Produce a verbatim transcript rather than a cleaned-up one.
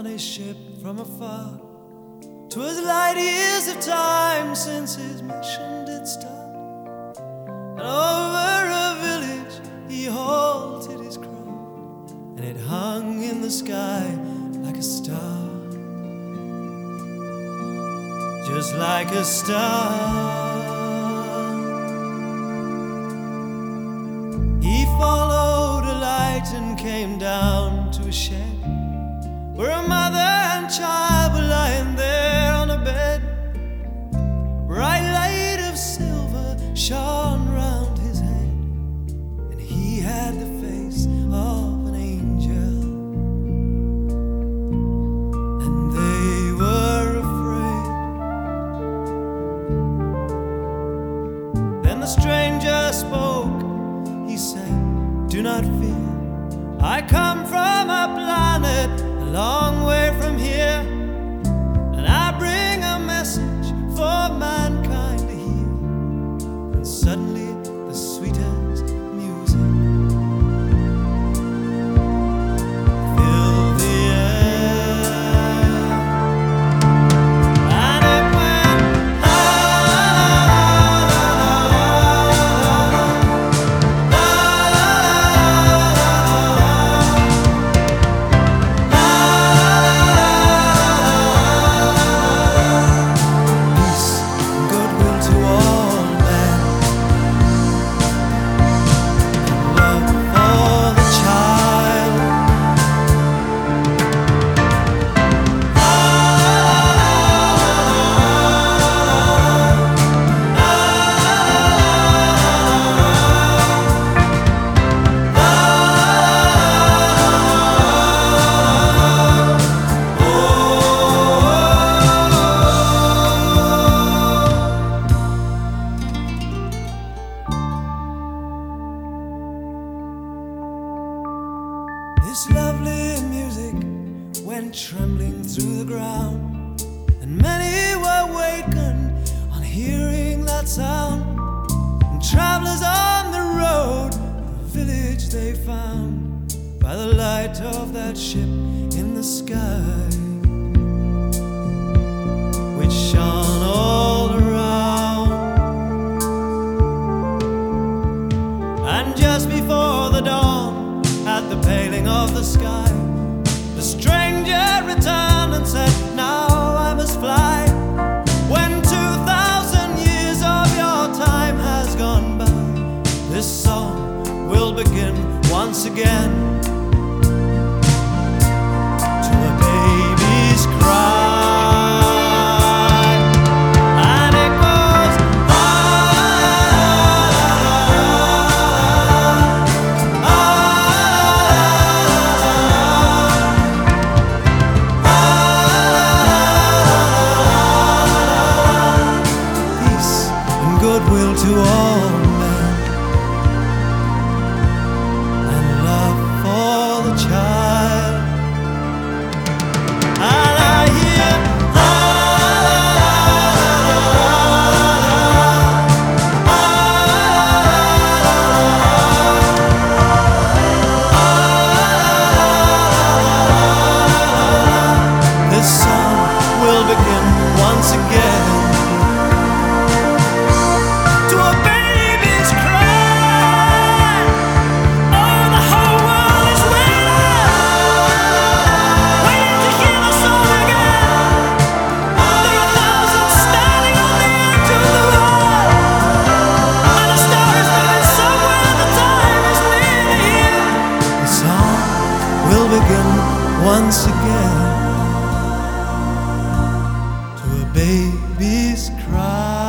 on his ship from afar. 'Twas light years of time since his mission did start, and over a village he halted his crow, and it hung in the sky like a star, just like a star. He followed a light and came down to a shed where a mother and child were lying there on a bed. A bright light of silver shone round his head, and he had the face of an angel, and they were afraid. Then the stranger spoke. He said, "Do not fear, I come from a planet a long way from here, and I bring a message for mankind to hear." And suddenly the sweetest music filled the air, and it went la This lovely music went trembling through the ground, and many were wakened on hearing that sound. And travelers on the road, the village they found by the light of that ship in the sky, which shone all around. And just before the dawn, at the paling of the sky, the stranger returned and said, "Now I must fly. When two thousand years of your time has gone by, this song will begin once again, to a baby's cry." Goodwill to all men, and love for the child. And I hear la this song will begin once again. Will begin once again, to a baby's cry.